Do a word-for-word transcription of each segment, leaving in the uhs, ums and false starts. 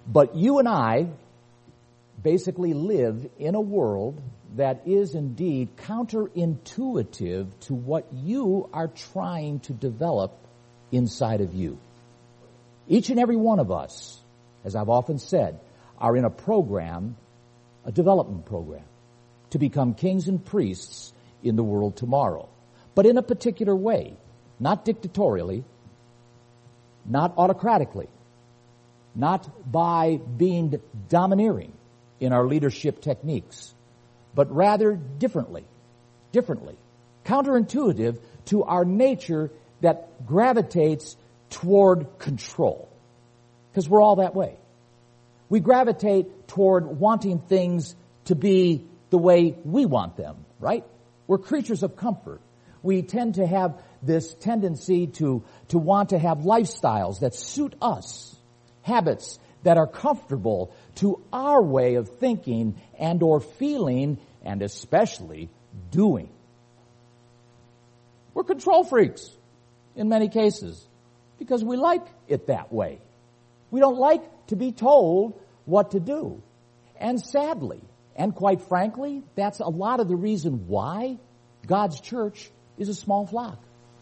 But you and I basically live in a world that is indeed counterintuitive to what you are trying to develop inside of you. Each and every one of us, as I've often said, are in a program, a development program, to become kings and priests in the world tomorrow. But in a particular way, not dictatorially, not autocratically, not by being domineering in our leadership techniques, but rather differently, differently, counterintuitive to our nature that gravitates toward control. Because we're all that way. We gravitate toward wanting things to be the way we want them, right? We're creatures of comfort. We tend to have this tendency to, to want to have lifestyles that suit us, habits that are comfortable to our way of thinking and or feeling, and especially doing. We're control freaks in many cases because we like it that way. We don't like to be told what to do. And sadly, and quite frankly, that's a lot of the reason why God's church is a small flock.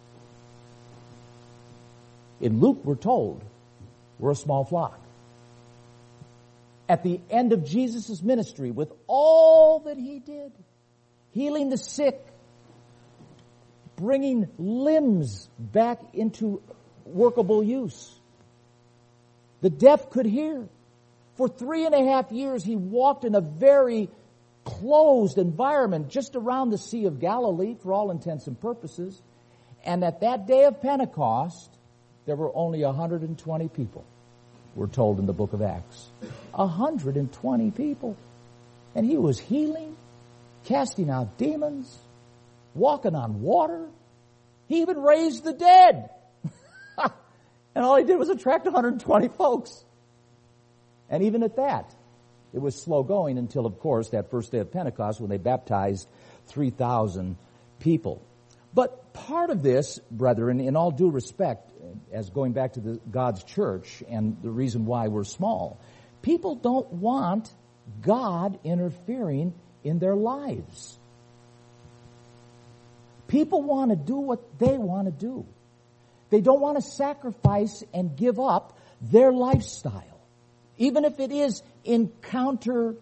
In Luke, we're told we're a small flock. At the end of Jesus' ministry, with all that he did, healing the sick, bringing limbs back into workable use, the deaf could hear. For three and a half years, he walked in a very closed environment just around the Sea of Galilee for all intents and purposes. And at that day of Pentecost, there were only one hundred twenty people, we're told in the book of Acts. one hundred twenty people. And he was healing, casting out demons, walking on water. He even raised the dead. And all he did was attract one hundred twenty folks. And even at that, it was slow going until, of course, that first day of Pentecost when they baptized three thousand people. But part of this, brethren, in all due respect, as going back to the, God's church and the reason why we're small, people don't want God interfering in their lives. People want to do what they want to do. They don't want to sacrifice and give up their lifestyle, even if it is in counter,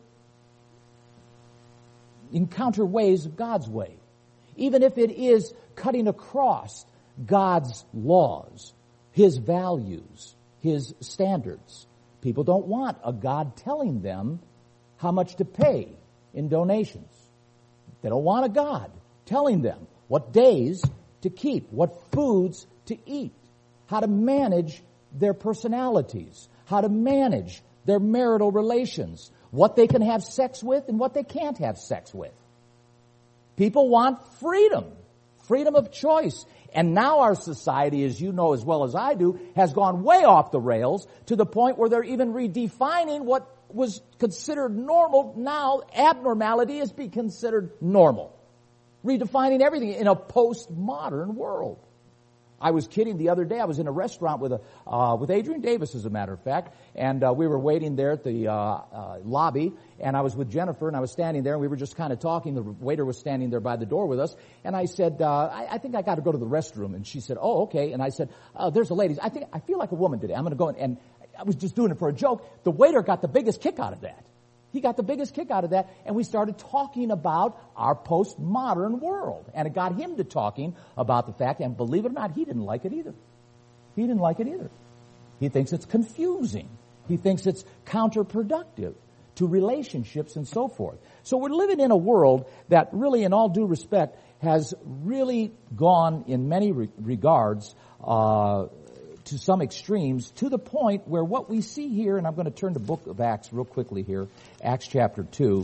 in counter ways of God's way. Even if it is cutting across God's laws, His values, His standards. People don't want a God telling them how much to pay in donations. They don't want a God telling them what days to keep, what foods to eat, how to manage their personalities, how to manage their marital relations, what they can have sex with and what they can't have sex with. People want freedom, freedom of choice. And now our society, as you know as well as I do, has gone way off the rails to the point where they're even redefining what was considered normal. Now abnormality is being considered normal. Redefining everything in a postmodern world. I was kidding the other day. I was in a restaurant with a uh, with Adrian Davis, as a matter of fact, and uh, we were waiting there at the uh, uh, lobby, and I was with Jennifer, and I was standing there, and we were just kind of talking. The waiter was standing there by the door with us, and I said, uh, I, I think I got to go to the restroom, and she said, oh, okay, and I said, oh, there's a lady. I think I feel like a woman today. I'm going to go, in, and I was just doing it for a joke. The waiter got the biggest kick out of that. He got the biggest kick out of that, and we started talking about our postmodern world. And it got him to talking about the fact, and believe it or not, he didn't like it either. He didn't like it either. He thinks it's confusing. He thinks it's counterproductive to relationships and so forth. So we're living in a world that really, in all due respect, has really gone in many re- regards uh to some extremes, to the point where what we see here, and I'm going to turn to the book of Acts real quickly here, Acts chapter two.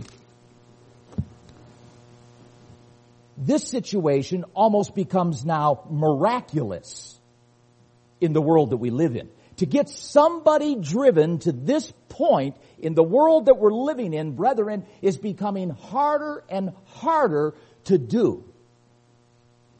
This situation almost becomes now miraculous in the world that we live in. To get somebody driven to this point in the world that we're living in, brethren, is becoming harder and harder to do.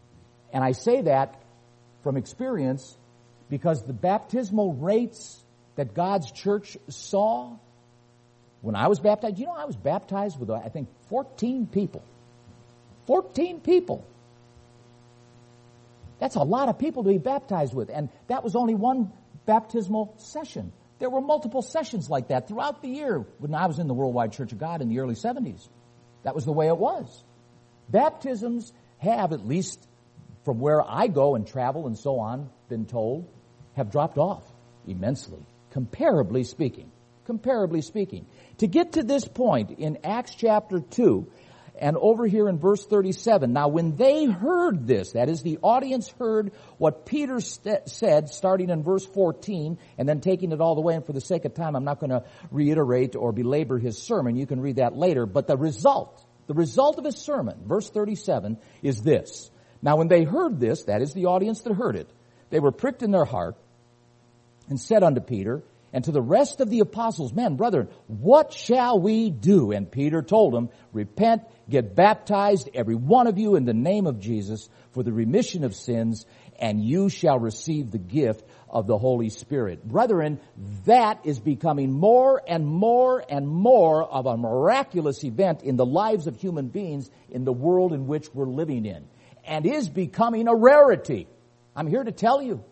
And I say that from experience, because the baptismal rates that God's church saw when I was baptized? You know, I was baptized with, I think, fourteen people. fourteen people. That's a lot of people to be baptized with. And that was only one baptismal session. There were multiple sessions like that throughout the year when I was in the Worldwide Church of God in the early seventies. That was the way it was. Baptisms have, at least from where I go and travel and so on, been told, have dropped off immensely, comparably speaking. Comparably speaking. To get to this point in Acts chapter two, and over here in verse thirty-seven, now when they heard this, that is, the audience heard what Peter st- said, starting in verse fourteen, and then taking it all the way, and for the sake of time, I'm not going to reiterate or belabor his sermon. You can read that later. But the result, the result of his sermon, verse thirty-seven, is this. Now when they heard this, that is the audience that heard it, they were pricked in their heart, and said unto Peter, and to the rest of the apostles, men, brethren, what shall we do? And Peter told them, repent, get baptized, every one of you, in the name of Jesus, for the remission of sins, and you shall receive the gift of the Holy Spirit. Brethren, that is becoming more and more and more of a miraculous event in the lives of human beings in the world in which we're living in, and is becoming a rarity. I'm here to tell you.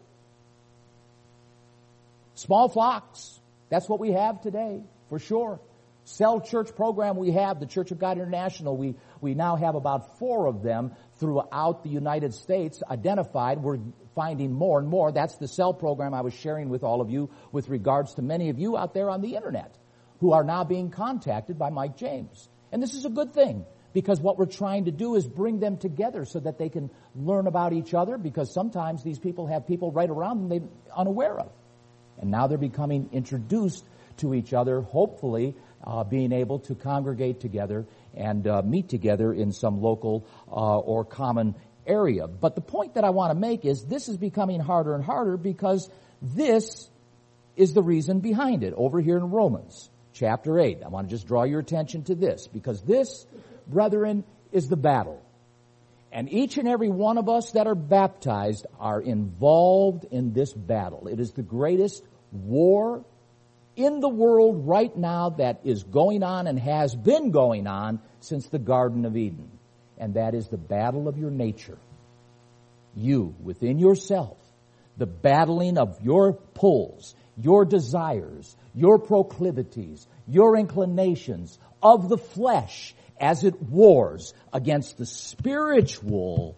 Small flocks. That's what we have today, for sure. Cell church program we have, the Church of God International, we, we now have about four of them throughout the United States identified. We're finding more and more. That's the cell program I was sharing with all of you with regards to many of you out there on the internet who are now being contacted by Mike James. And this is a good thing, because what we're trying to do is bring them together so that they can learn about each other, because sometimes these people have people right around them they're unaware of. And now they're becoming introduced to each other, hopefully uh, being able to congregate together and uh, meet together in some local uh, or common area. But the point that I want to make is this is becoming harder and harder, because this is the reason behind it. Over here in Romans chapter eight, I want to just draw your attention to this, because this, brethren, is the battle. And each and every one of us that are baptized are involved in this battle. It is the greatest war in the world right now that is going on and has been going on since the Garden of Eden. And that is the battle of your nature. You, within yourself, the battling of your pulls, your desires, your proclivities, your inclinations of the flesh, as it wars against the spiritual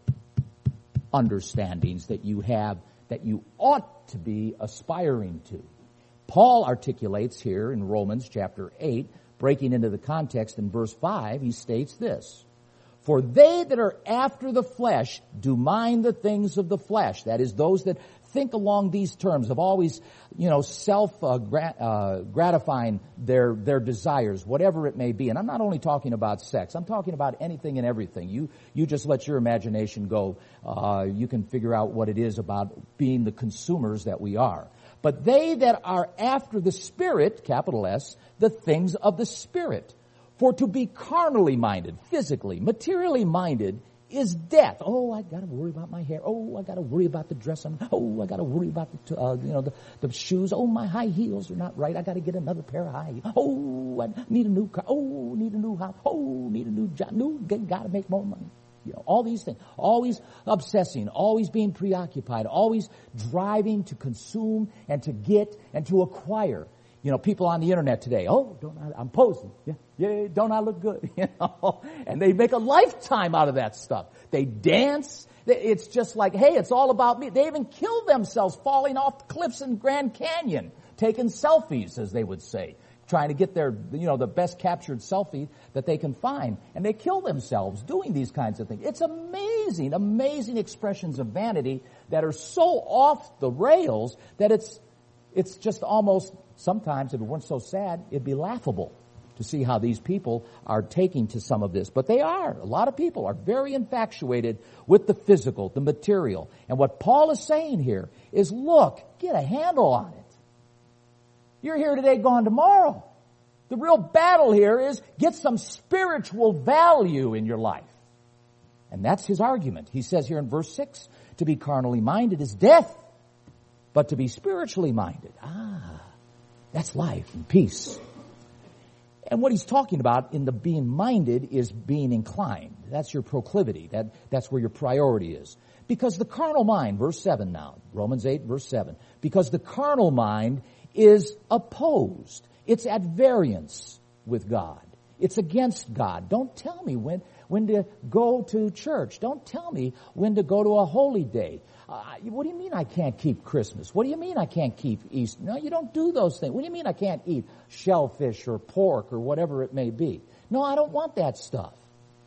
understandings that you have, that you ought to be aspiring to. Paul articulates here in Romans chapter eight, breaking into the context in verse five, he states this. For they that are after the flesh do mind the things of the flesh. That is, those that think along these terms of always, you know, self uh, grat- uh, gratifying their their desires, whatever it may be. And I'm not only talking about sex. I'm talking about anything and everything. You you just let your imagination go. Uh, you can figure out what it is about being the consumers that we are. But they that are after the Spirit, capital S, the things of the Spirit. For to be carnally minded, physically, materially minded, is death. Oh, I got to worry about my hair. Oh, I got to worry about the dress. I'm, oh, I got to worry about the uh, you know the, the shoes. Oh, my high heels are not right. I got to get another pair of high heels. Oh, I need a new car. Oh, need a new house. Oh, need a new job. New, got to make more money. You know, all these things. Always obsessing. Always being preoccupied. Always driving to consume and to get and to acquire. You know, people on the internet today, oh, don't I, I'm posing. Yeah, yeah, don't I look good? You know, and they make a lifetime out of that stuff. They dance. It's just like, hey, it's all about me. They even kill themselves falling off cliffs in Grand Canyon, taking selfies, as they would say, trying to get their, you know, the best captured selfie that they can find. And they kill themselves doing these kinds of things. It's amazing, amazing expressions of vanity that are so off the rails that it's, it's just almost, sometimes, if it weren't so sad, it'd be laughable to see how these people are taking to some of this. But they are. A lot of people are very infatuated with the physical, the material. And what Paul is saying here is, look, get a handle on it. You're here today, gone tomorrow. The real battle here is get some spiritual value in your life. And that's his argument. He says here in verse six, to be carnally minded is death, but to be spiritually minded, ah, That's life and peace. And what he's talking about in the being minded is being inclined. That's your proclivity. That, that's where your priority is. Because the carnal mind, verse seven now, Romans eight, verse seven, because the carnal mind is opposed. It's at variance with God. It's against God. Don't tell me when, when to go to church. Don't tell me when to go to a holy day. Uh, what do you mean I can't keep Christmas? What do you mean I can't keep Easter? No, you don't do those things. What do you mean I can't eat shellfish or pork or whatever it may be? No, I don't want that stuff.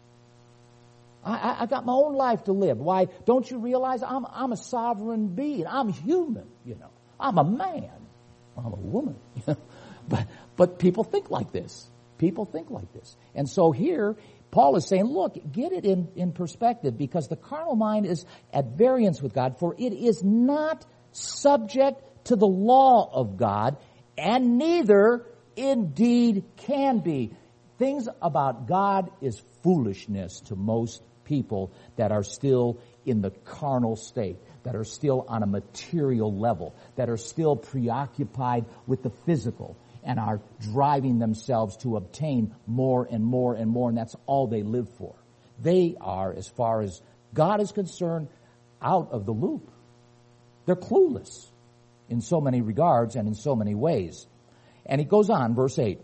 I, I, I got my own life to live. Why, don't you realize I'm, I'm a sovereign being? I'm human, you know. I'm a man. I'm a woman. but, but people think like this. People think like this. And so here, Paul is saying, look, get it in, in perspective, because the carnal mind is at variance with God, for it is not subject to the law of God, and neither indeed can be. Things about God is foolishness to most people that are still in the carnal state, that are still on a material level, that are still preoccupied with the physical, and are driving themselves to obtain more and more and more, and that's all they live for. They are, as far as God is concerned, out of the loop. They're clueless in so many regards and in so many ways. And he goes on, verse eight.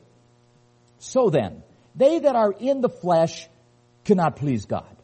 So then, they that are in the flesh cannot please God.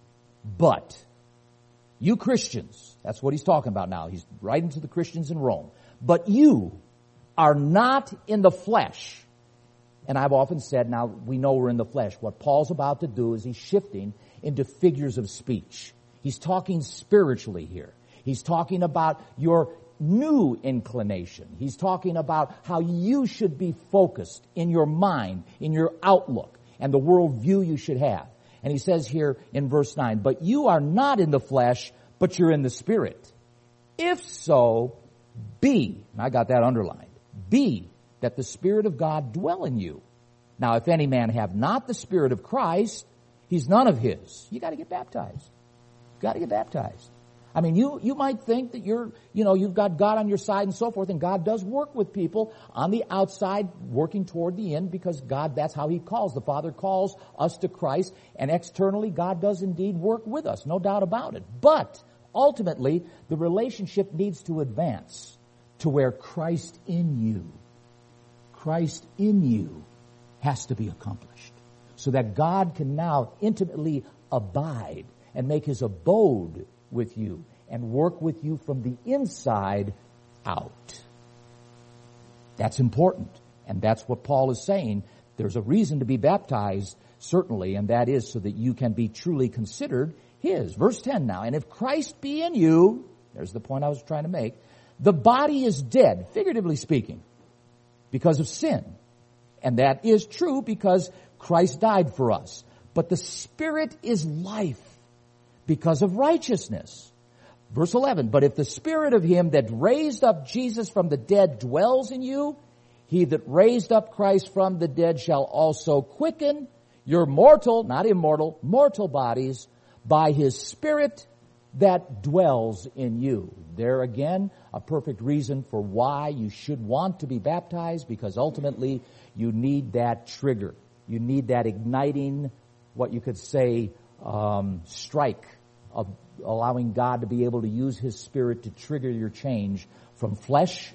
But you Christians, that's what he's talking about now. He's writing to the Christians in Rome. But you are not in the flesh. And I've often said, now we know we're in the flesh. What Paul's about to do is he's shifting into figures of speech. He's talking spiritually here. He's talking about your new inclination. He's talking about how you should be focused in your mind, in your outlook, and the worldview you should have. And he says here in verse nine, but you are not in the flesh, but you're in the Spirit. If so, be, and I got that underlined, be that the Spirit of God dwell in you. Now, if any man have not the Spirit of Christ, he's none of his. You got to get baptized. Got to get baptized. I mean, you, you might think that you're, you know, you've got God on your side and so forth, and God does work with people on the outside, working toward the end, because God, that's how He calls. The Father calls us to Christ, and externally God does indeed work with us, no doubt about it. But ultimately, the relationship needs to advance to where Christ in you, Christ in you has to be accomplished, so that God can now intimately abide and make His abode with you and work with you from the inside out. That's important. And that's what Paul is saying. There's a reason to be baptized, certainly, and that is so that you can be truly considered His. Verse ten now, and if Christ be in you, there's the point I was trying to make, the body is dead, figuratively speaking, because of sin. And that is true because Christ died for us. But the Spirit is life because of righteousness. Verse eleven, but if the Spirit of Him that raised up Jesus from the dead dwells in you, He that raised up Christ from the dead shall also quicken your mortal, not immortal, mortal bodies by His Spirit that dwells in you. There again, a perfect reason for why you should want to be baptized, because ultimately you need that trigger. You need that igniting, what you could say, um, strike of allowing God to be able to use His Spirit to trigger your change from flesh,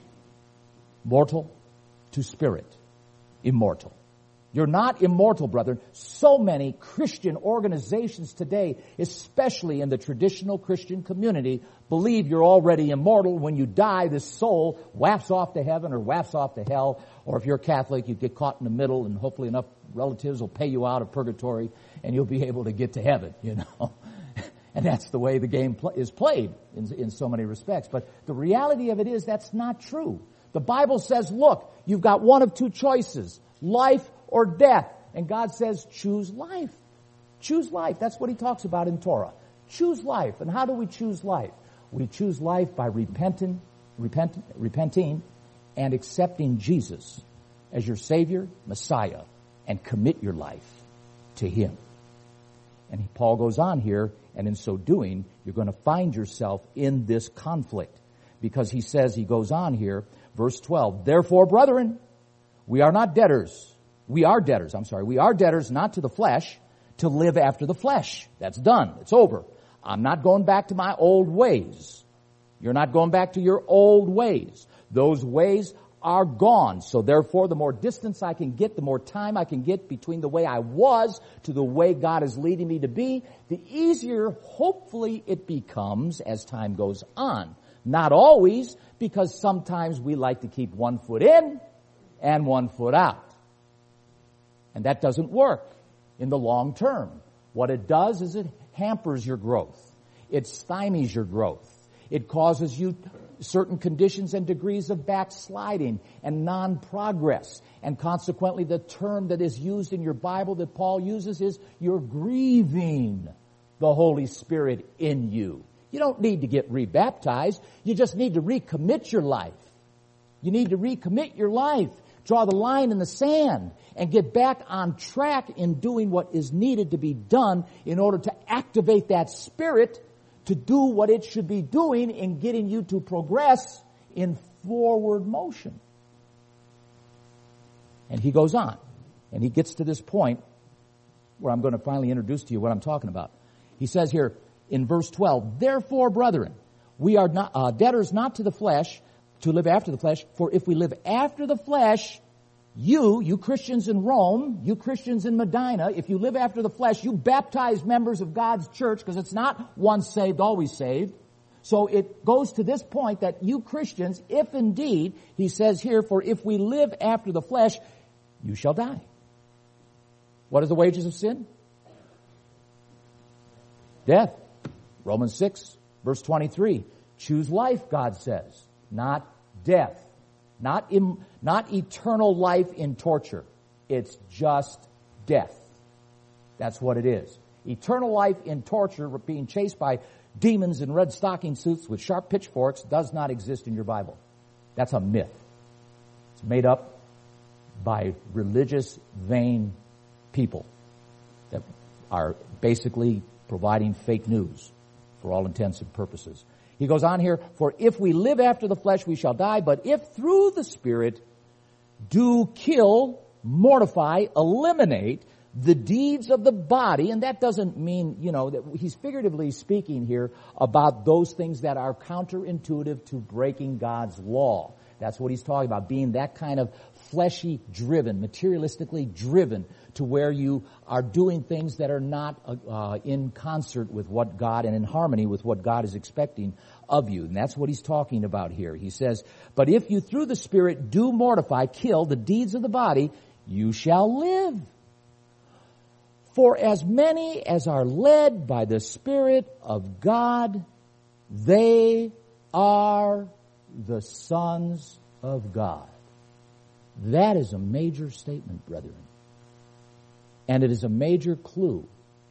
mortal, to spirit, immortal. You're not immortal, brethren. So many Christian organizations today, especially in the traditional Christian community, believe you're already immortal. When you die, this soul wafts off to heaven or wafts off to hell. Or if you're Catholic, you get caught in the middle, and hopefully enough relatives will pay you out of purgatory and you'll be able to get to heaven, you know. And that's the way the game pl- is played in, in so many respects. But the reality of it is that's not true. The Bible says, look, you've got one of two choices, life or death. And God says, choose life. Choose life. That's what He talks about in Torah. Choose life. And how do we choose life? We choose life by repenting, repent, repenting and accepting Jesus as your Savior, Messiah, and commit your life to Him. And Paul goes on here, and in so doing, you're going to find yourself in this conflict. Because he says, he goes on here, Verse twelve, therefore, brethren, we are not debtors. We are debtors, I'm sorry. We are debtors not to the flesh, to live after the flesh. That's done. It's over. I'm not going back to my old ways. You're not going back to your old ways. Those ways are gone. So therefore, the more distance I can get, the more time I can get between the way I was to the way God is leading me to be, the easier, hopefully, it becomes as time goes on. Not always, because sometimes we like to keep one foot in and one foot out. And that doesn't work in the long term. What it does is it hampers your growth. It stymies your growth. It causes you certain conditions and degrees of backsliding and non-progress. And consequently, the term that is used in your Bible that Paul uses is you're grieving the Holy Spirit in you. You don't need to get rebaptized. You just need to recommit your life. You need to recommit your life. Draw the line in the sand and get back on track in doing what is needed to be done in order to activate that Spirit to do what it should be doing in getting you to progress in forward motion. And he goes on, and he gets to this point where I'm going to finally introduce to you what I'm talking about. He says here in verse twelve, therefore, brethren, we are not, uh, debtors not to the flesh, to live after the flesh, for if we live after the flesh, you, you Christians in Rome, you Christians in Medina, if you live after the flesh, you baptize members of God's church, because it's not once saved, always saved. So it goes to this point that you Christians, if indeed, he says here, for if we live after the flesh, you shall die. What is the wages of sin? Death. Romans six, verse twenty-three. Choose life, God says, not death. Not, im, not eternal life in torture. It's just death. That's what it is. Eternal life in torture, being chased by demons in red stocking suits with sharp pitchforks, does not exist in your Bible. That's a myth. It's made up by religious, vain people that are basically providing fake news for all intents and purposes. He goes on here, for if we live after the flesh, we shall die, but if through the Spirit do kill, mortify, eliminate the deeds of the body, and that doesn't mean, you know, that he's figuratively speaking here about those things that are counterintuitive to breaking God's law. That's what he's talking about, being that kind of fleshy driven, materialistically driven to where you are doing things that are not uh, in concert with what God and in harmony with what God is expecting of you. And that's what he's talking about here. He says, but if you through the Spirit do mortify, kill the deeds of the body, you shall live. For as many as are led by the Spirit of God, they are the sons of God. That is a major statement, brethren. And it is a major clue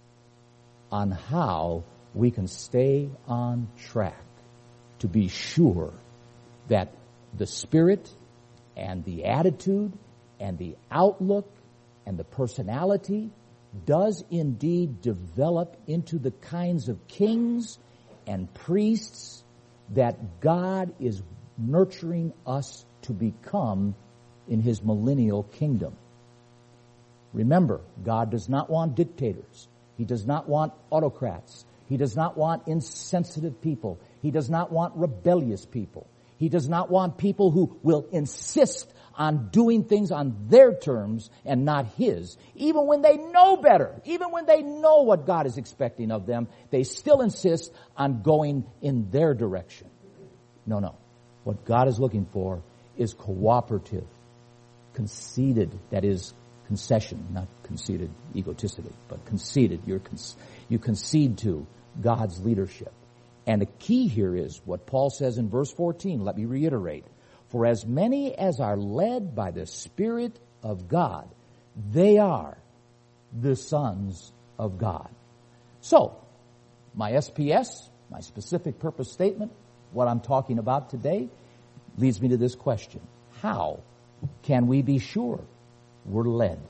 on how we can stay on track to be sure that the spirit and the attitude and the outlook and the personality does indeed develop into the kinds of kings and priests that God is nurturing us to become in his millennial kingdom. Remember, God does not want dictators. He does not want autocrats. He does not want insensitive people. He does not want rebellious people. He does not want people who will insist on doing things on their terms and not his. Even when they know better, even when they know what God is expecting of them, they still insist on going in their direction. No, no. What God is looking for is cooperative, conceded, that is, concession, not conceded egotistically, but conceded. You're con- you concede to God's leadership. And the key here is what Paul says in verse fourteen. Let me reiterate. For as many as are led by the Spirit of God, they are the sons of God. So, my S P S, my specific purpose statement, what I'm talking about today, leads me to this question. How can we be sure we're led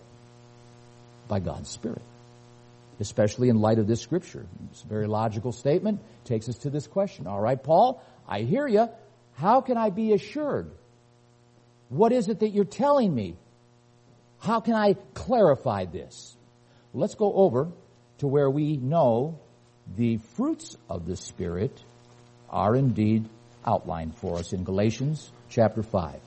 by God's Spirit? Especially in light of this scripture. It's a very logical statement. Takes us to this question. All right, Paul, I hear you. How can I be assured What is it that you're telling me? How can I clarify this? Let's go over to where we know the fruits of the Spirit are indeed outlined for us in Galatians chapter five.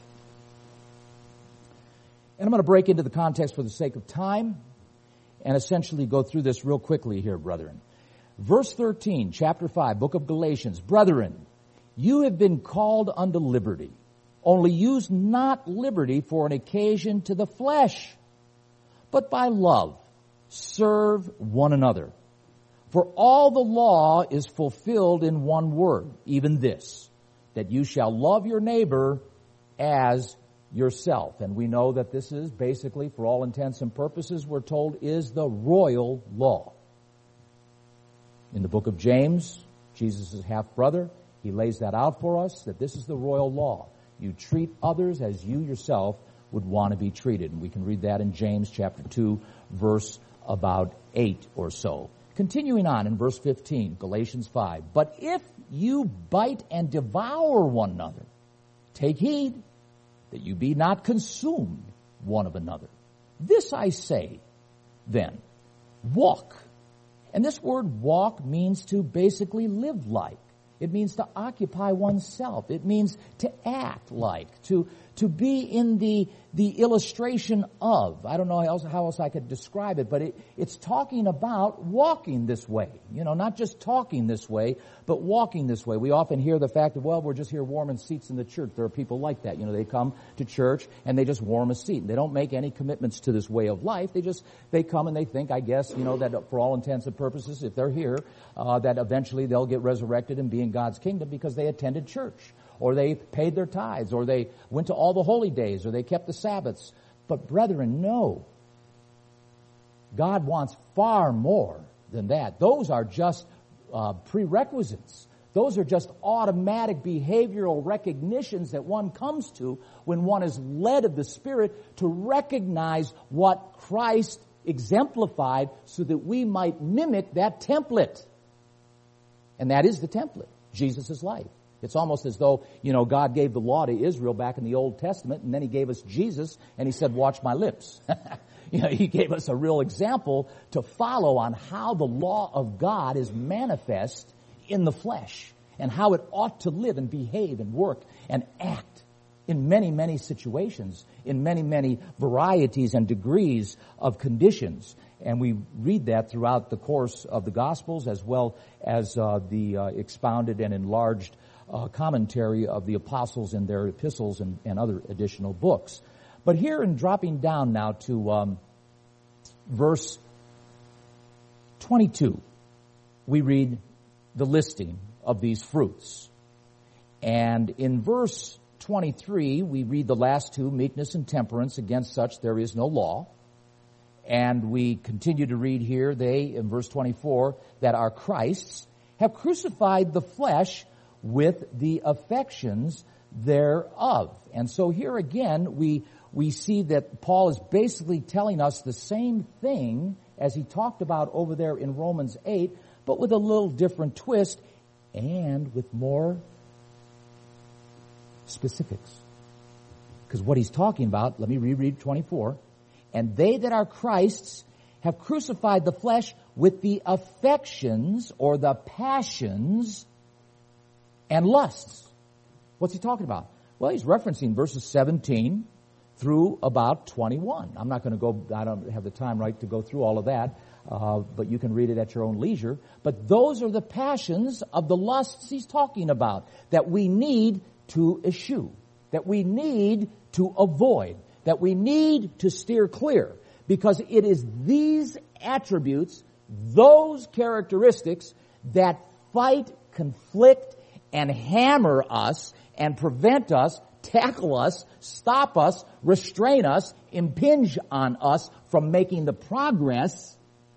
And I'm going to break into the context for the sake of time and essentially go through this real quickly here, brethren. Verse thirteen, chapter five, book of Galatians. Brethren, you have been called unto liberty. Only use not liberty for an occasion to the flesh, but by love serve one another. For all the law is fulfilled in one word, even this, that you shall love your neighbor as yourself. And we know that this is basically, for all intents and purposes, we're told, is the royal law. In the book of James, Jesus' half-brother, he lays that out for us, that this is the royal law. You treat others as you yourself would want to be treated. And we can read that in James chapter two, verse about eight or so. Continuing on in verse fifteen, Galatians five. But if you bite and devour one another, take heed that you be not consumed one of another. This I say, then, walk. And this word walk means to basically live like. It means to occupy oneself. It means to act like, to to be in the the illustration of. I don't know how else, how else I could describe it, but it, it's talking about walking this way. You know, not just talking this way, but walking this way. We often hear the fact that, well, we're just here warming seats in the church. There are people like that. You know, they come to church and they just warm a seat. They don't make any commitments to this way of life. They just, they come and they think, I guess, you know, that for all intents and purposes, if they're here, uh, that eventually they'll get resurrected and be in God's kingdom because they attended church, or they paid their tithes, or they went to all the holy days, or they kept the Sabbaths. But brethren, no. God wants far more than that. Those are just uh, prerequisites. Those are just automatic behavioral recognitions that one comes to when one is led of the Spirit to recognize what Christ exemplified so that we might mimic that template. And that is the template, Jesus' life. It's almost as though, you know, God gave the law to Israel back in the Old Testament, and then he gave us Jesus, and he said, watch my lips. You know, he gave us a real example to follow on how the law of God is manifest in the flesh, and how it ought to live and behave and work and act in many, many situations, in many, many varieties and degrees of conditions. And we read that throughout the course of the Gospels, as well as uh, the uh, expounded and enlarged uh, commentary of the apostles in their epistles and, and other additional books. But here, in dropping down now to um, verse twenty-two, we read the listing of these fruits. And in verse twenty-three, we read the last two, meekness and temperance. Against such there is no law. And we continue to read here, they, in verse twenty-four, that our Christs have crucified the flesh with the affections thereof. And so here again, we we see that Paul is basically telling us the same thing as he talked about over there in Romans eight, but with a little different twist and with more specifics. Because what he's talking about, let me reread twenty-four. And they that are Christ's have crucified the flesh with the affections or the passions and lusts. What's he talking about? Well, he's referencing verses seventeen through about twenty-one. I'm not going to go, I don't have the time right to go through all of that, uh, but you can read it at your own leisure. But those are the passions of the lusts he's talking about that we need to eschew, that we need to avoid, that we need to steer clear, because it is these attributes, those characteristics that fight, conflict, and hammer us and prevent us, tackle us, stop us, restrain us, impinge on us from making the progress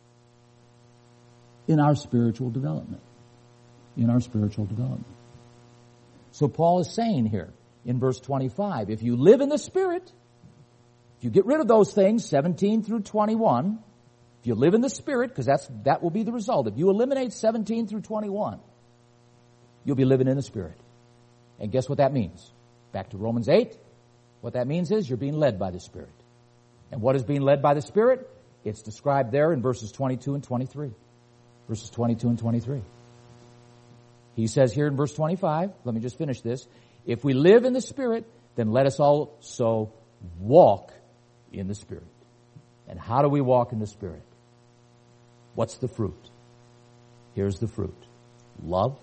in our spiritual development. In our spiritual development. So Paul is saying here in verse twenty-five, if you live in the Spirit, if you get rid of those things, seventeen through twenty-one, if you live in the Spirit, because that's that will be the result. If you eliminate seventeen through twenty-one, you'll be living in the Spirit. And guess what that means? Back to Romans eight. What that means is you're being led by the Spirit. And what is being led by the Spirit? It's described there in verses twenty-two and twenty-three. Verses twenty-two and twenty-three. He says here in verse twenty-five, let me just finish this. If we live in the Spirit, then let us also walk in the Spirit. And how do we walk in the Spirit? What's the fruit? Here's the fruit. Love,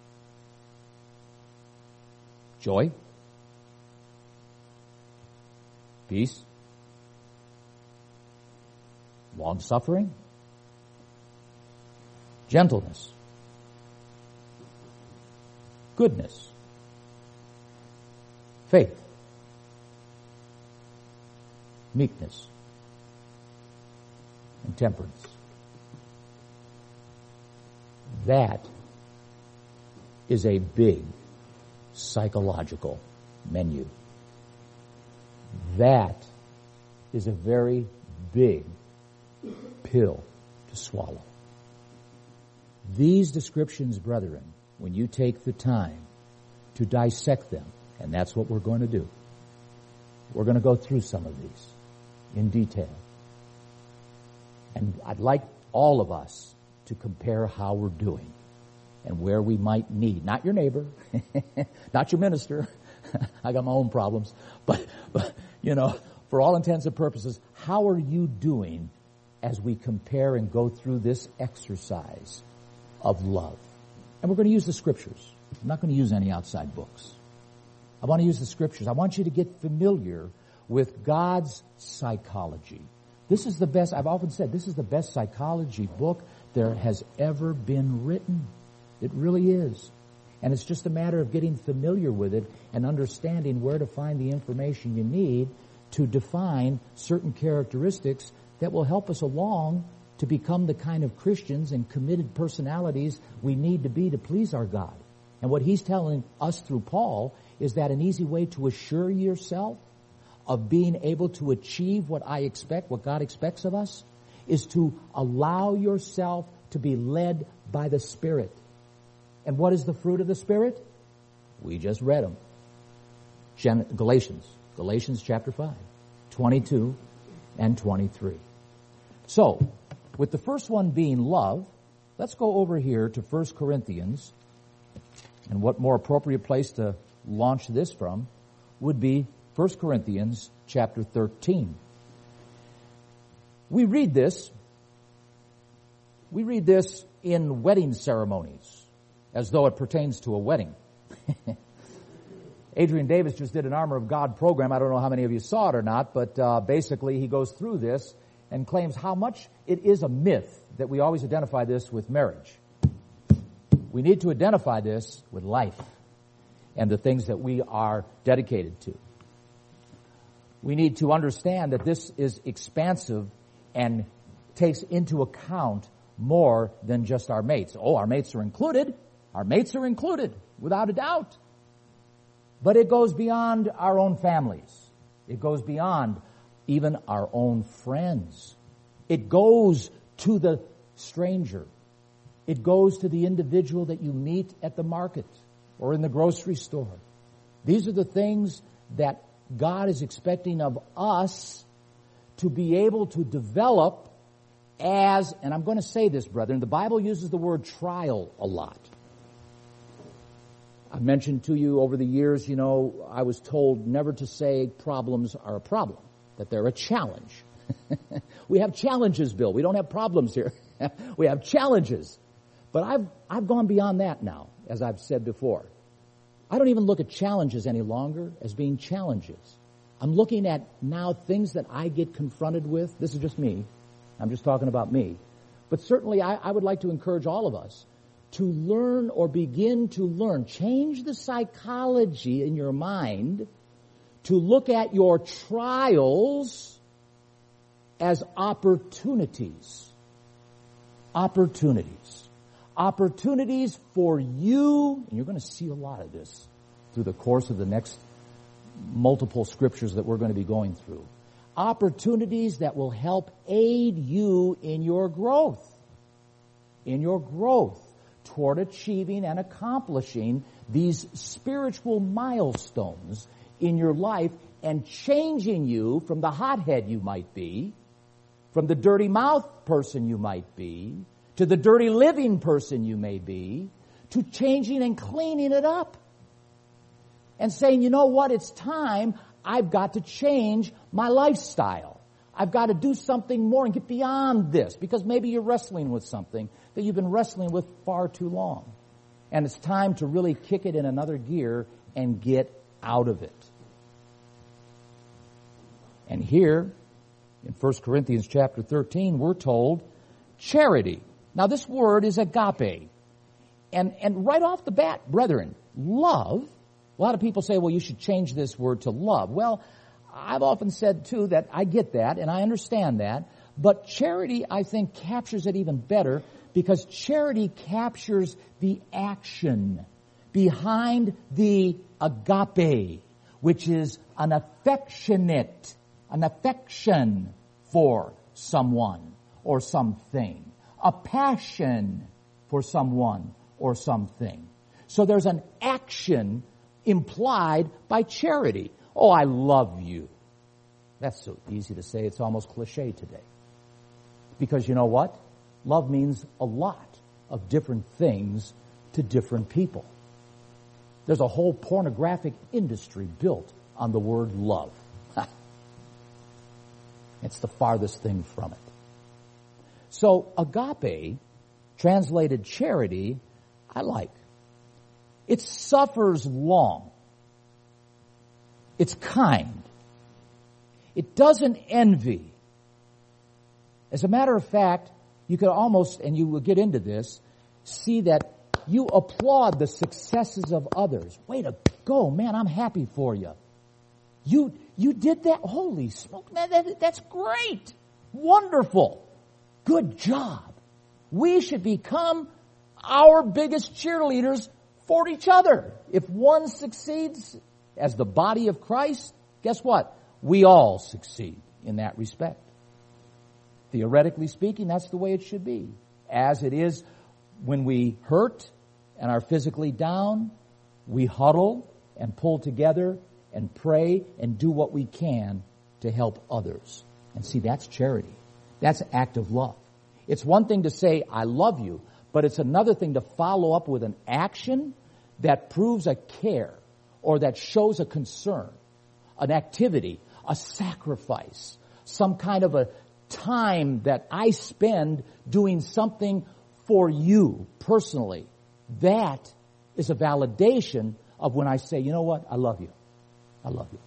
joy, peace, long-suffering, gentleness, goodness, faith, meekness, and temperance. That is a big psychological menu. That is a very big pill to swallow. These descriptions, brethren, when you take the time to dissect them, and that's what we're going to do, we're going to go through some of these in detail. And I'd like all of us to compare how we're doing and where we might need, not your neighbor, not your minister, I got my own problems, but, but, you know, for all intents and purposes, how are you doing as we compare and go through this exercise of love? And we're going to use the Scriptures. I'm not going to use any outside books. I want to use the Scriptures. I want you to get familiar with God's psychology. This is the best, I've often said, this is the best psychology book there has ever been written. It really is. And it's just a matter of getting familiar with it and understanding where to find the information you need to define certain characteristics that will help us along to become the kind of Christians and committed personalities we need to be to please our God. And what he's telling us through Paul is that an easy way to assure yourself of being able to achieve what I expect, what God expects of us, is to allow yourself to be led by the Spirit. And what is the fruit of the Spirit? We just read them. Gen- Galatians, Galatians chapter five, twenty-two and twenty-three. So, with the first one being love, let's go over here to First Corinthians. And what more appropriate place to launch this from would be First Corinthians chapter thirteen. We read this, we read this in wedding ceremonies, as though it pertains to a wedding. Adrian Davis just did an Armor of God program. I don't know how many of you saw it or not, but uh, basically he goes through this and claims how much it is a myth that we always identify this with marriage. We need to identify this with life and the things that we are dedicated to. We need to understand that this is expansive and takes into account more than just our mates. Oh, our mates are included. Our mates are included, without a doubt. But it goes beyond our own families. It goes beyond even our own friends. It goes to the stranger. It goes to the individual that you meet at the market or in the grocery store. These are the things that God is expecting of us to be able to develop as, and I'm going to say this, brethren, the Bible uses the word trial a lot. I've mentioned to you over the years, you know, I was told never to say problems are a problem, that they're a challenge. We have challenges, Bill. We don't have problems here. We have challenges. But I've, I've gone beyond that now, as I've said before. I don't even look at challenges any longer as being challenges. I'm looking at now things that I get confronted with. This is just me. I'm just talking about me. But certainly I, I would like to encourage all of us to learn or begin to learn. Change the psychology in your mind to look at your trials as opportunities. Opportunities. Opportunities for you, and you're going to see a lot of this through the course of the next multiple scriptures that we're going to be going through. Opportunities that will help aid you in your growth. In your growth toward achieving and accomplishing these spiritual milestones in your life and changing you from the hothead you might be, from the dirty mouth person you might be, to the dirty living person you may be, to changing and cleaning it up. And saying, you know what, it's time, I've got to change my lifestyle. I've got to do something more and get beyond this, because maybe you're wrestling with something that you've been wrestling with far too long. And it's time to really kick it in another gear and get out of it. And here, in First Corinthians chapter thirteen, we're told charity. Now this word is agape. And, and right off the bat, brethren, love, a lot of people say, well, you should change this word to love. Well, I've often said, too, that I get that, and I understand that, but charity, I think, captures it even better, because charity captures the action behind the agape, which is an affectionate, an affection for someone or something, a passion for someone or something. So there's an action implied by charity. Oh, I love you. That's so easy to say, it's almost cliche today. Because you know what? Love means a lot of different things to different people. There's a whole pornographic industry built on the word love. It's the farthest thing from it. So agape, translated charity, I like. It suffers long. It's kind. It doesn't envy. As a matter of fact, you could almost, and you will get into this, see that you applaud the successes of others. Way to go, man, I'm happy for you. You you did that? Holy smoke, man, that, that's great. Wonderful. Good job. We should become our biggest cheerleaders for each other. If one succeeds as the body of Christ, guess what? We all succeed in that respect. Theoretically speaking, that's the way it should be. As it is when we hurt and are physically down, we huddle and pull together and pray and do what we can to help others. And see, that's charity. That's act of love. It's one thing to say, I love you, but it's another thing to follow up with an action that proves a care or that shows a concern, an activity, a sacrifice, some kind of a time that I spend doing something for you personally. That is a validation of when I say, you know what, I love you. I love you.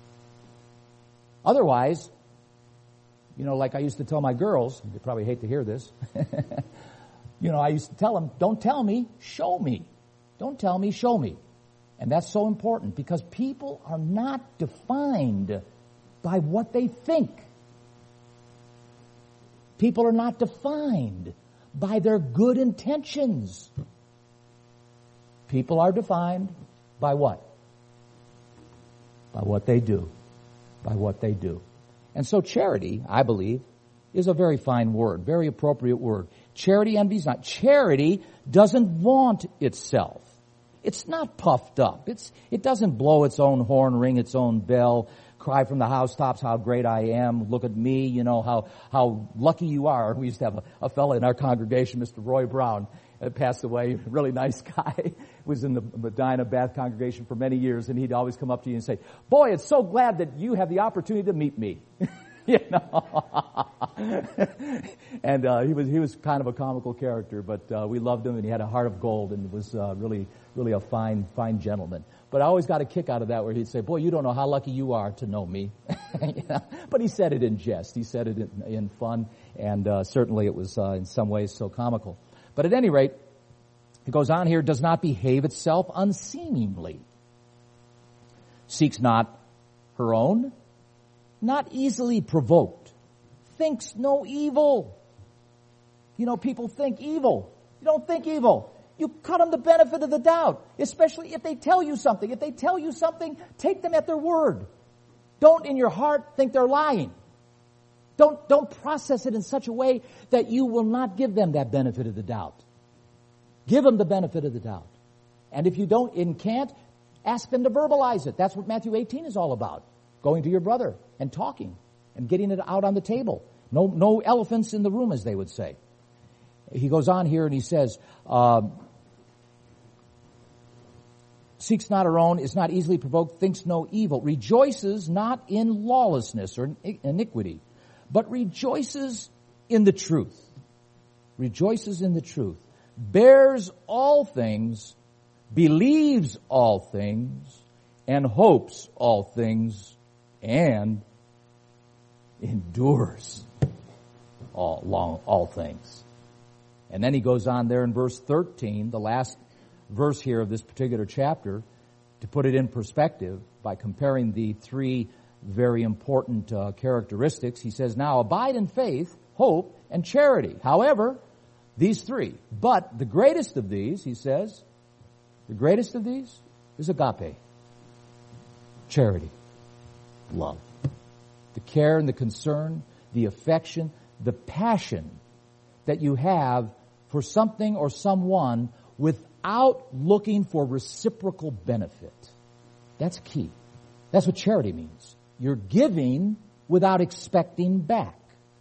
Otherwise, you know, like I used to tell my girls, they probably hate to hear this, you know, I used to tell them, don't tell me, show me. Don't tell me, show me. And that's so important because people are not defined by what they think. People are not defined by their good intentions. People are defined by what? By what they do. By what they do. And so charity, I believe, is a very fine word, very appropriate word. Charity envies not. Charity doesn't vaunt itself. It's not puffed up. It's, it doesn't blow its own horn, ring its own bell, cry from the housetops how great I am, look at me, you know, how, how lucky you are. We used to have a, a fellow in our congregation, Mister Roy Brown, uh, passed away, a really nice guy, was in the Medina Bath congregation for many years, and he'd always come up to you and say, boy, it's so glad that you have the opportunity to meet me. You know, and uh, he was he was kind of a comical character, but uh, we loved him, and he had a heart of gold, and was uh, really really a fine fine gentleman. But I always got a kick out of that, where he'd say, "Boy, you don't know how lucky you are to know me." You know? But he said it in jest, he said it in, in fun, and uh, certainly it was uh, in some ways so comical. But at any rate, it goes on here: does not behave itself unseemingly, seeks not her own. Not easily provoked, thinks no evil. You know, people think evil. You don't think evil. You cut them the benefit of the doubt, especially if they tell you something. If they tell you something, take them at their word. Don't in your heart think they're lying. Don't, don't process it in such a way that you will not give them that benefit of the doubt. Give them the benefit of the doubt. And if you don't and can't, ask them to verbalize it. That's what Matthew eighteen is all about. going to your brother and talking and getting it out on the table. No, no elephants in the room, as they would say. He goes on here and he says, um, seeks not her own, is not easily provoked, thinks no evil, rejoices not in lawlessness or iniquity, but rejoices in the truth. Rejoices in the truth. Bears all things, believes all things, and hopes all things, and endures all long all things. And then he goes on there in verse thirteen, the last verse here of this particular chapter, to put it in perspective by comparing the three very important uh, characteristics. He says, now abide in faith, hope, and charity. However, these three. But the greatest of these, he says, the greatest of these is agape. Charity. Love. The care and the concern, the affection, the passion that you have for something or someone without looking for reciprocal benefit. That's key. That's what charity means. You're giving without expecting back.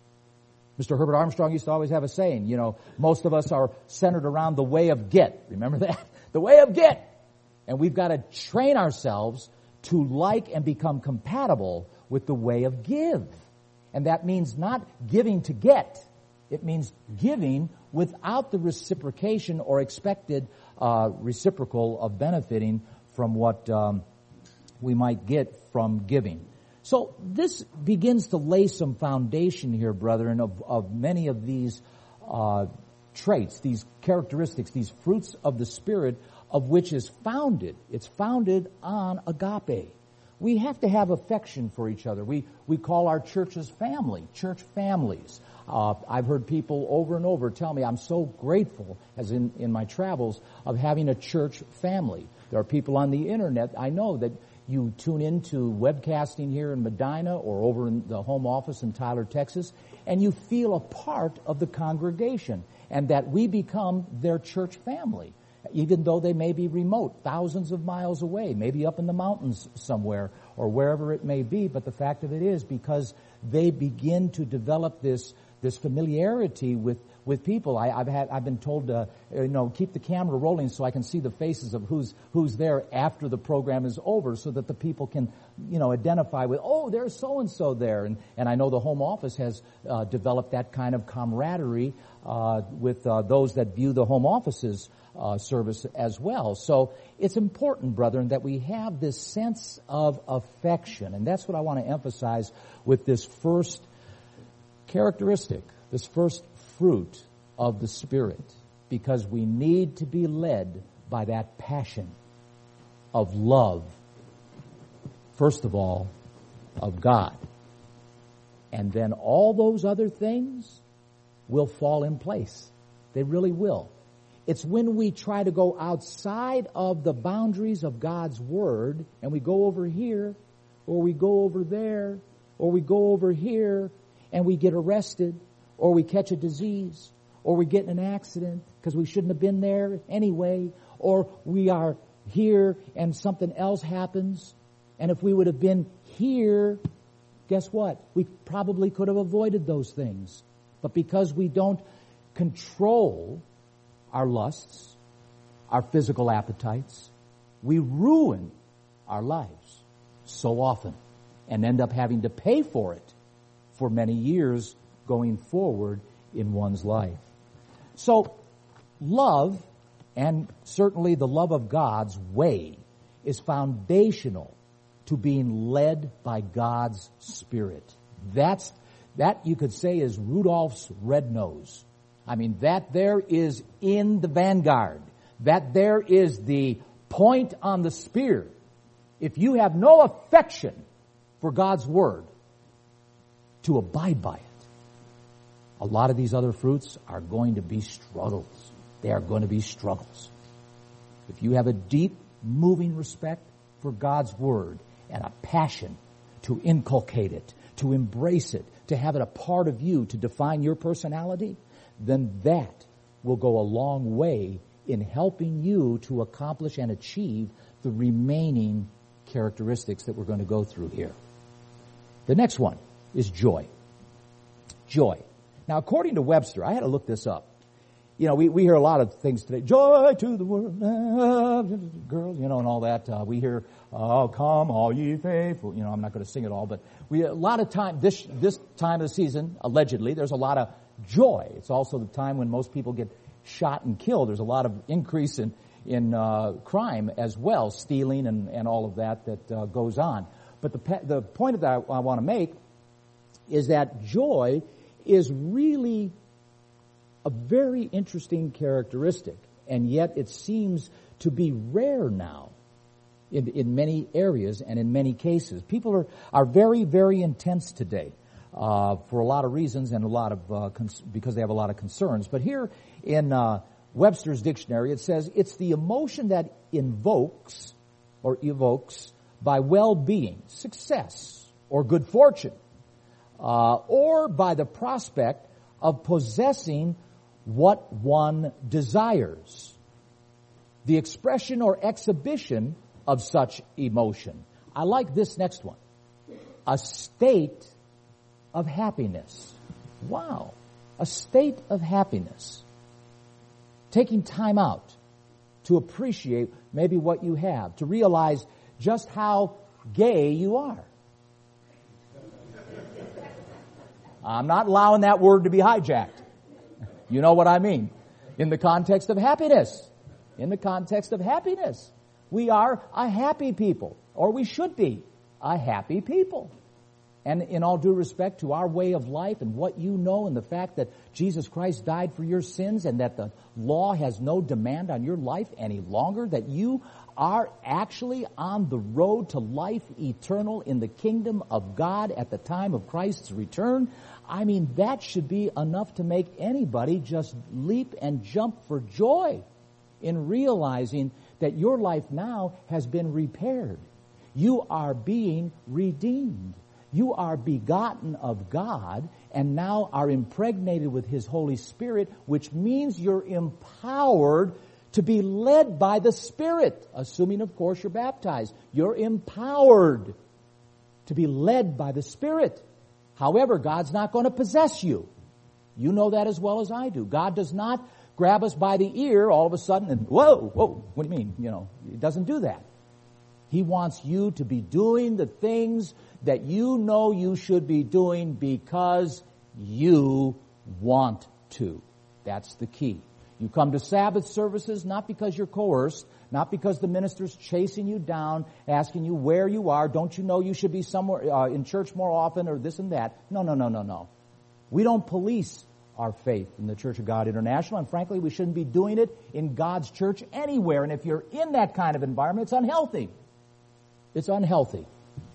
Mister Herbert Armstrong used to always have a saying, you know, most of us are centered around the way of get. Remember that? The way of get. And we've got to train ourselves to like and become compatible with the way of give. And that means not giving to get. It means giving without the reciprocation or expected uh, reciprocal of benefiting from what um, we might get from giving. So this begins to lay some foundation here, brethren, of, of many of these uh, traits, these characteristics, these fruits of the Spirit, of which is founded. It's founded on agape. We have to have affection for each other. We we call our churches family, church families. Uh, I've heard people over and over tell me, I'm so grateful, as in, in my travels, of having a church family. There are people on the internet, I know, that you tune into webcasting here in Medina or over in the home office in Tyler, Texas, and you feel a part of the congregation, and that we become their church family, even though they may be remote, thousands of miles away, maybe up in the mountains somewhere or wherever it may be. But the fact of it is, because they begin to develop this this familiarity with with people. I, I've had I've been told to you know keep the camera rolling so I can see the faces of who's who's there after the program is over, so that the people can you know identify with, oh, there's so and so there, and and I know the home office has uh, developed that kind of camaraderie uh, with uh, those that view the home office's uh, service as well. So it's important, brethren, that we have this sense of affection, and that's what I want to emphasize with this first characteristic, this first fruit of the Spirit, because we need to be led by that passion of love, first of all, of God. And then all those other things will fall in place. They really will. It's when we try to go outside of the boundaries of God's Word, and we go over here, or we go over there, or we go over here, and we get arrested, or we catch a disease, or we get in an accident because we shouldn't have been there anyway, or we are here and something else happens, and if we would have been here, guess what? We probably could have avoided those things. But because we don't control our lusts, our physical appetites, we ruin our lives so often and end up having to pay for it for many years going forward in one's life. So, love, and certainly the love of God's way, is foundational to being led by God's Spirit. That's, that you could say is Rudolph's red nose. I mean, that there is in the vanguard. That there is the point on the spear. If you have no affection for God's Word, to abide by it, a lot of these other fruits are going to be struggles. They are going to be struggles. If you have a deep, moving respect for God's Word and a passion to inculcate it, to embrace it, to have it a part of you, to define your personality, then that will go a long way in helping you to accomplish and achieve the remaining characteristics that we're going to go through here. The next one is joy. Joy. Now, according to Webster, I had to look this up. You know, we, we hear a lot of things today. Joy to the world, girls, you know, and all that. Uh, we hear, oh, come all ye faithful. You know, I'm not going to sing it all, but we, a lot of time, this, this time of the season, allegedly, there's a lot of joy. It's also the time when most people get shot and killed. There's a lot of increase in, in, uh, crime as well, stealing and, and all of that that, uh, goes on. But the, pe- the point that I, I want to make is that joy is really a very interesting characteristic, and yet it seems to be rare now in, in many areas and in many cases. People are, are very, very intense today uh, for a lot of reasons and a lot of uh, cons- because they have a lot of concerns. But here in uh, Webster's dictionary, it says it's the emotion that invokes or evokes by well-being, success, or good fortune, uh, or by the prospect of possessing what one desires. The expression or exhibition of such emotion. I like this next one. A state of happiness. Wow. A state of happiness. Taking time out to appreciate maybe what you have, to realize just how gay you are. I'm not allowing that word to be hijacked. You know what I mean. In the context of happiness. In the context of happiness. We are a happy people. Or we should be a happy people. And in all due respect to our way of life and what you know and the fact that Jesus Christ died for your sins and that the law has no demand on your life any longer, that you are actually on the road to life eternal in the kingdom of God at the time of Christ's return, I mean, that should be enough to make anybody just leap and jump for joy in realizing that your life now has been repaired. You are being redeemed. You are begotten of God and now are impregnated with His Holy Spirit, which means you're empowered to be led by the Spirit, assuming, of course, you're baptized. You're empowered to be led by the Spirit. However, God's not going to possess you. You know that as well as I do. God does not grab us by the ear all of a sudden and, whoa, whoa, what do you mean? You know, He doesn't do that. He wants you to be doing the things that you know you should be doing because you want to. That's the key. You come to Sabbath services not because you're coerced, not because the minister's chasing you down, asking you where you are. Don't you know you should be somewhere uh, in church more often or this and that? No, no, no, no, no. We don't police our faith in the Church of God International, and frankly, we shouldn't be doing it in God's church anywhere. And if you're in that kind of environment, it's unhealthy. It's unhealthy.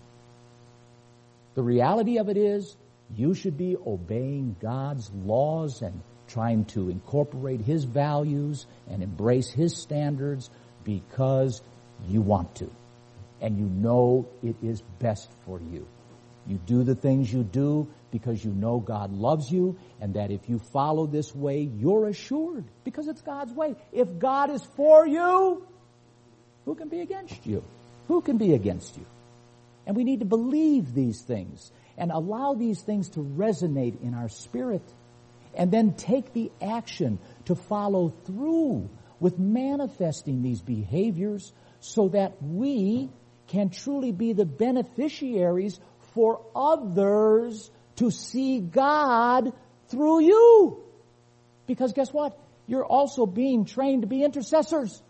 The reality of it is, you should be obeying God's laws and trying to incorporate His values and embrace His standards because you want to. And you know it is best for you. You do the things you do because you know God loves you, and that if you follow this way, you're assured because it's God's way. If God is for you, who can be against you? Who can be against you? And we need to believe these things and allow these things to resonate in our spirit, and then take the action to follow through with manifesting these behaviors so that we can truly be the beneficiaries for others to see God through you. Because guess what? You're also being trained to be intercessors.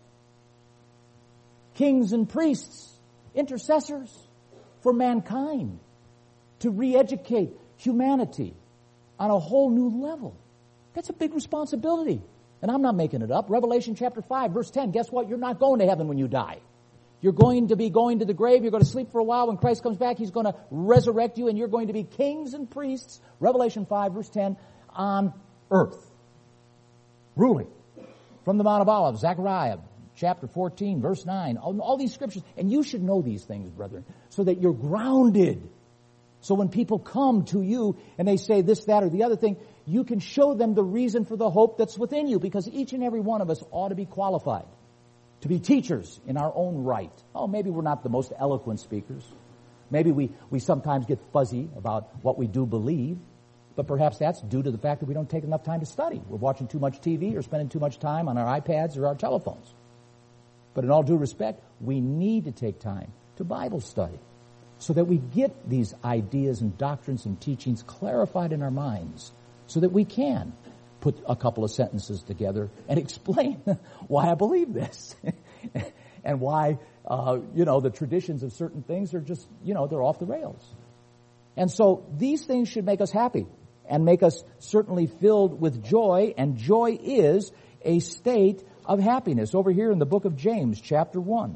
Kings and priests, intercessors for mankind, to re-educate humanity on a whole new level. That's a big responsibility. And I'm not making it up. Revelation chapter five, verse ten, guess what? You're not going to heaven when you die. You're going to be going to the grave. You're going to sleep for a while. When Christ comes back, He's going to resurrect you, and you're going to be kings and priests, Revelation five, verse ten, on earth. Ruling. From the Mount of Olives, Zechariah chapter fourteen, verse nine, all, all these scriptures. And you should know these things, brethren, so that you're grounded. So when people come to you and they say this, that, or the other thing, you can show them the reason for the hope that's within you, because each and every one of us ought to be qualified to be teachers in our own right. Oh, maybe we're not the most eloquent speakers. Maybe we, we sometimes get fuzzy about what we do believe, but perhaps that's due to the fact that we don't take enough time to study. We're watching too much T V or spending too much time on our iPads or our telephones. But in all due respect, we need to take time to Bible study so that we get these ideas and doctrines and teachings clarified in our minds so that we can put a couple of sentences together and explain why I believe this and why, uh, you know, the traditions of certain things are just, you know, they're off the rails. And so these things should make us happy and make us certainly filled with joy, and joy is a state of happiness. Over here in the book of James, chapter one.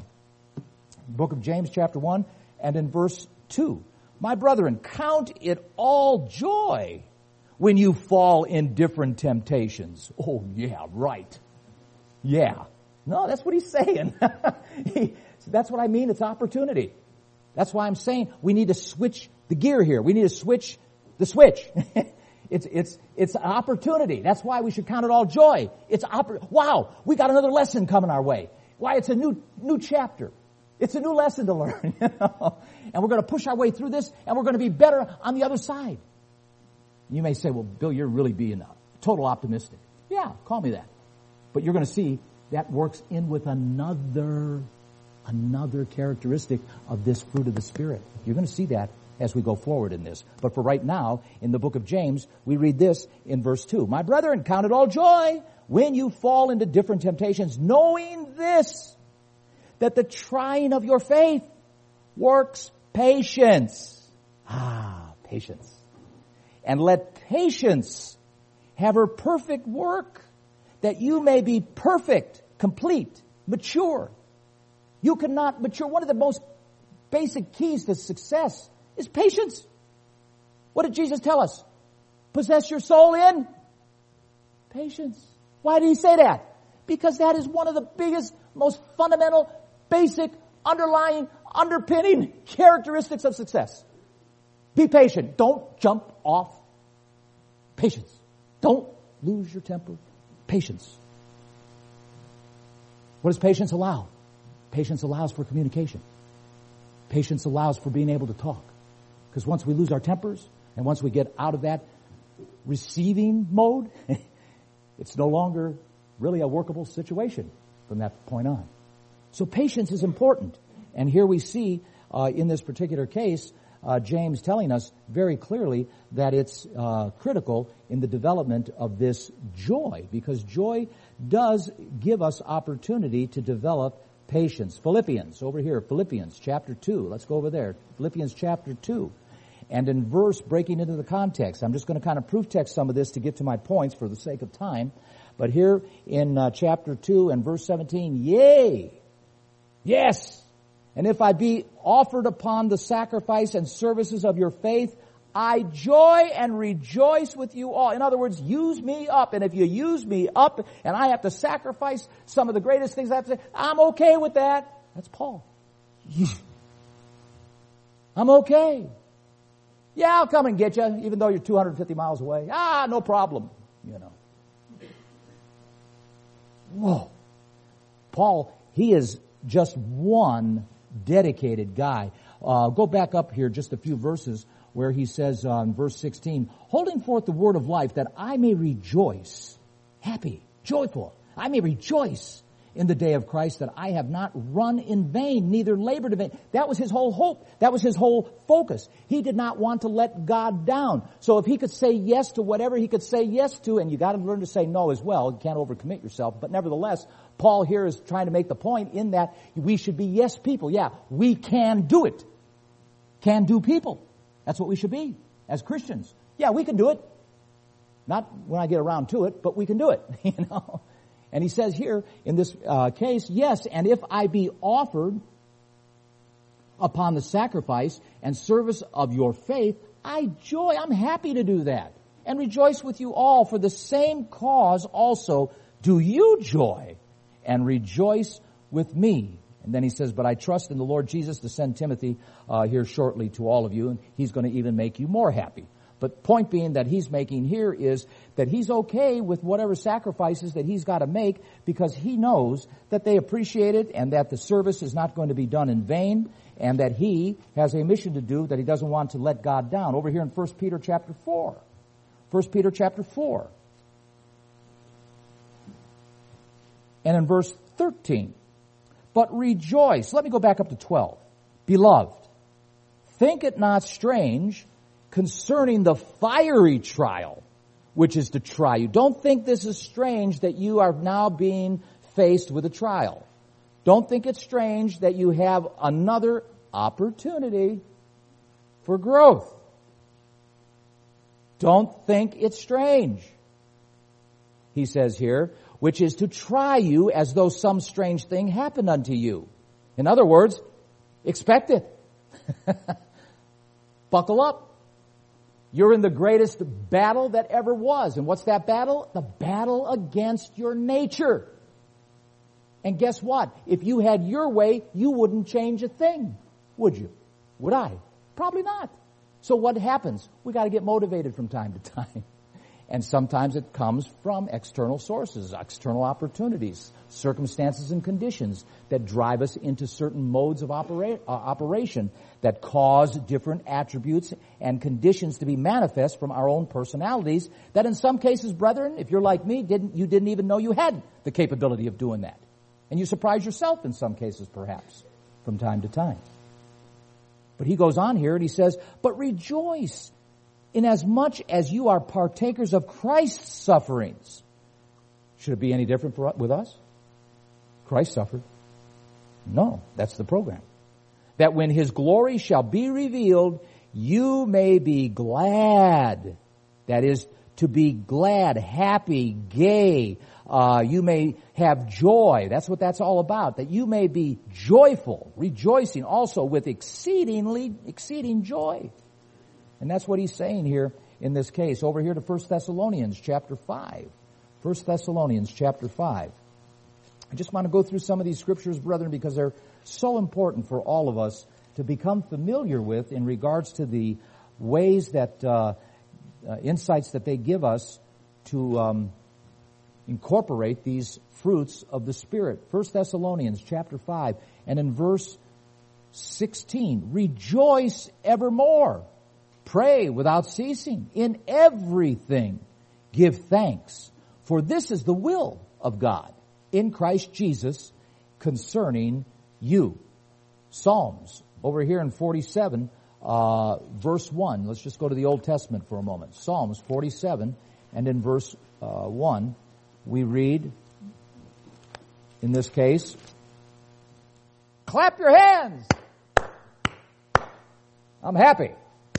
Book of James, chapter one, and in verse two. My brethren, count it all joy when you fall in different temptations. Oh, yeah, right. Yeah. No, that's what he's saying. he, that's what I mean. It's opportunity. That's why I'm saying we need to switch the gear here. We need to switch the switch. It's, it's, it's an opportunity. That's why we should count it all joy. It's oppor- wow, we got another lesson coming our way. Why, it's a new, new chapter. It's a new lesson to learn, you know? And we're going to push our way through this, and we're going to be better on the other side. You may say, well, Bill, you're really being total optimistic. Yeah, call me that. But you're going to see that works in with another, another characteristic of this fruit of the Spirit. You're going to see that as we go forward in this. But for right now, in the book of James, we read this in verse two. My brethren, count it all joy when you fall into different temptations, knowing this, that the trying of your faith works patience. Ah, patience. And let patience have her perfect work, that you may be perfect, complete, mature. You cannot mature. One of the most basic keys to success is patience. What did Jesus tell us? Possess your soul in patience. Why did he say that? Because that is one of the biggest, most fundamental, basic, underlying, underpinning characteristics of success. Be patient. Don't jump off. Patience. Don't lose your temper. Patience. What does patience allow? Patience allows for communication. Patience allows for being able to talk. Because once we lose our tempers, and once we get out of that receiving mode, it's no longer really a workable situation from that point on. So patience is important. And here we see, uh, in this particular case, uh, James telling us very clearly that it's uh, critical in the development of this joy, because joy does give us opportunity to develop patience. Philippians, over here, Philippians chapter two. Let's go over there. Philippians chapter two. And in verse, breaking into the context, I'm just going to kind of proof text some of this to get to my points for the sake of time. But here in uh, chapter two and verse seventeen, yea, yes, and if I be offered upon the sacrifice and services of your faith, I joy and rejoice with you all. In other words, use me up. And if you use me up and I have to sacrifice some of the greatest things I have to say, I'm okay with that. That's Paul. I'm okay. Yeah, I'll come and get you, even though you're two hundred fifty miles away. Ah, no problem. You know. Whoa. Paul, he is just one dedicated guy. Uh, go back up here just a few verses where he says uh, in verse sixteen, holding forth the word of life that I may rejoice, happy, joyful, I may rejoice in the day of Christ, that I have not run in vain, neither labored in vain. That was his whole hope. That was his whole focus. He did not want to let God down. So if he could say yes to whatever he could say yes to, and you got to learn to say no as well. You can't overcommit yourself. But nevertheless, Paul here is trying to make the point in that we should be yes people. Yeah, we can do it. Can do people. That's what we should be as Christians. Yeah, we can do it. Not when I get around to it, but we can do it. You know. And he says here, in this uh, case, yes, and if I be offered upon the sacrifice and service of your faith, I joy, I'm happy to do that. And rejoice with you all, for the same cause also do you joy, and rejoice with me. And then he says, but I trust in the Lord Jesus to send Timothy uh, here shortly to all of you, and he's going to even make you more happy. But point being that he's making here is that he's okay with whatever sacrifices that he's got to make because he knows that they appreciate it and that the service is not going to be done in vain and that he has a mission to do that he doesn't want to let God down. Over here in First Peter chapter four. First Peter chapter four. And in verse thirteen. But rejoice. Let me go back up to twelve. Beloved, think it not strange concerning the fiery trial, which is to try you. Don't think this is strange that you are now being faced with a trial. Don't think it's strange that you have another opportunity for growth. Don't think it's strange. He says here, which is to try you as though some strange thing happened unto you. In other words, expect it. Buckle up. You're in the greatest battle that ever was. And what's that battle? The battle against your nature. And guess what? If you had your way, you wouldn't change a thing, would you? Would I? Probably not. So what happens? We got to get motivated from time to time. And sometimes it comes from external sources, external opportunities, circumstances and conditions that drive us into certain modes of opera- uh, operation that cause different attributes and conditions to be manifest from our own personalities that in some cases, brethren, if you're like me, didn't you didn't even know you had the capability of doing that. And you surprise yourself in some cases, perhaps, from time to time. But he goes on here and he says, but rejoice inasmuch as you are partakers of Christ's sufferings. Should it be any different for, with us? Christ suffered. No, that's the program. That when his glory shall be revealed, you may be glad. That is, to be glad, happy, gay. Uh, you may have joy. That's what that's all about. That you may be joyful, rejoicing also with exceedingly, exceeding joy. And that's what he's saying here in this case. Over here to First Thessalonians chapter five. First Thessalonians chapter five. I just want to go through some of these scriptures, brethren, because they're so important for all of us to become familiar with in regards to the ways that, uh, uh, insights that they give us to um, incorporate these fruits of the Spirit. First Thessalonians chapter five and in verse sixteen. Rejoice evermore. Pray without ceasing. In everything give thanks. For this is the will of God in Christ Jesus concerning you. Psalms, over here in forty-seven, uh, verse one. Let's just go to the Old Testament for a moment. Psalms forty-seven, and in verse uh, one, we read, in this case, clap your hands. I'm happy.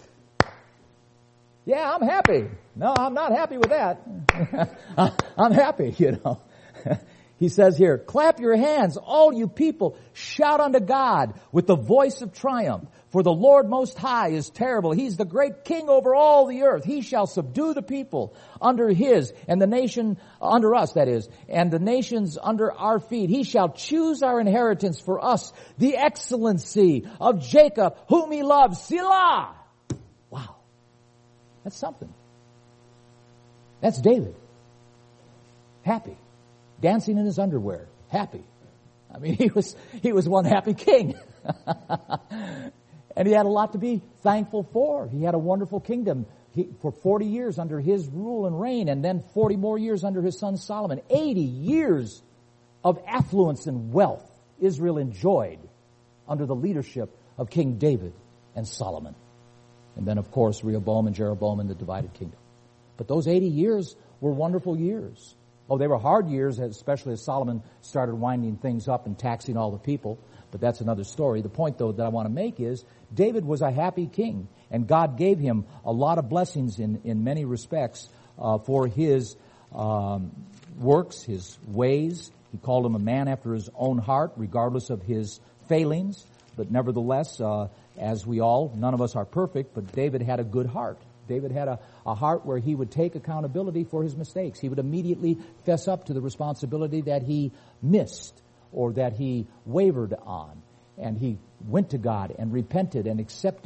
Yeah, I'm happy. No, I'm not happy with that. I'm happy, you know. He says here, clap your hands, all you people, shout unto God with the voice of triumph. For the Lord Most High is terrible. He's the great King over all the earth. He shall subdue the people under his, and the nation under us, that is, and the nations under our feet. He shall choose our inheritance for us, the excellency of Jacob, whom he loves. Selah! Wow. That's something. That's David. Happy. Dancing in his underwear. Happy. I mean, he was, he was one happy king. And he had a lot to be thankful for. He had a wonderful kingdom he, for forty years under his rule and reign, and then forty more years under his son Solomon. eighty years of affluence and wealth Israel enjoyed under the leadership of King David and Solomon. And then, of course, Rehoboam and Jeroboam and the divided kingdom. But those eighty years were wonderful years. Oh, they were hard years, especially as Solomon started winding things up and taxing all the people. But that's another story. The point, though, that I want to make is David was a happy king, and God gave him a lot of blessings in, in many respects uh, for his um, works, his ways. He called him a man after his own heart, regardless of his failings. But nevertheless, uh, as we all, none of us are perfect, but David had a good heart. David had a, a heart where he would take accountability for his mistakes. He would immediately fess up to the responsibility that he missed or that he wavered on. And he went to God and repented and accepted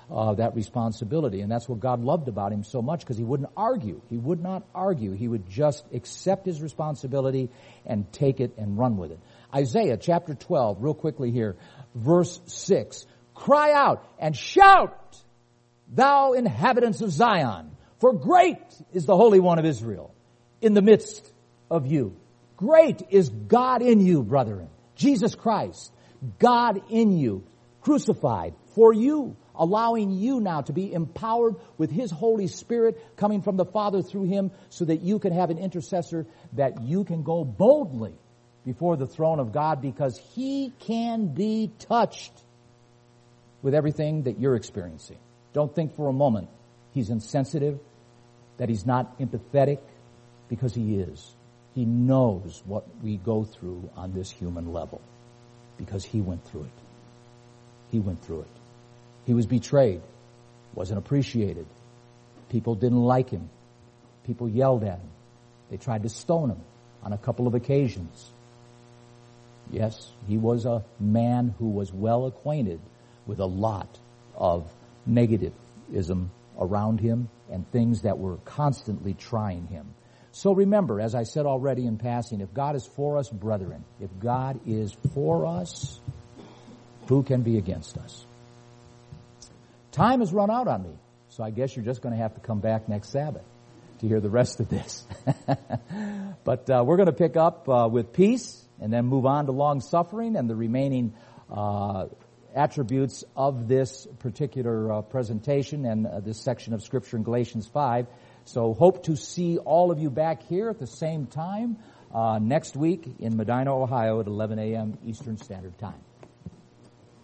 uh, that responsibility. And that's what God loved about him so much, because he wouldn't argue. He would not argue. He would just accept his responsibility and take it and run with it. Isaiah chapter twelve, real quickly here, verse six. Cry out and shout, thou inhabitants of Zion, for great is the Holy One of Israel in the midst of you. Great is God in you, brethren. Jesus Christ, God in you, crucified for you, allowing you now to be empowered with His Holy Spirit coming from the Father through Him, so that you can have an intercessor, that you can go boldly before the throne of God, because He can be touched with everything that you're experiencing. Don't think for a moment He's insensitive, that He's not empathetic, because He is. He knows what we go through on this human level, because He went through it. He went through it. He was betrayed, wasn't appreciated. People didn't like Him. People yelled at Him. They tried to stone Him on a couple of occasions. Yes, He was a man who was well acquainted with a lot of negativism around Him and things that were constantly trying Him. So remember, as I said already in passing, if God is for us, brethren, if God is for us, who can be against us? Time has run out on me, so I guess you're just going to have to come back next Sabbath to hear the rest of this. But uh, we're going to pick up uh, with peace, and then move on to long-suffering and the remaining uh, attributes of this particular uh, presentation and uh, this section of Scripture in Galatians five. So hope to see all of you back here at the same time uh, next week in Medina, Ohio at eleven a.m. Eastern Standard Time.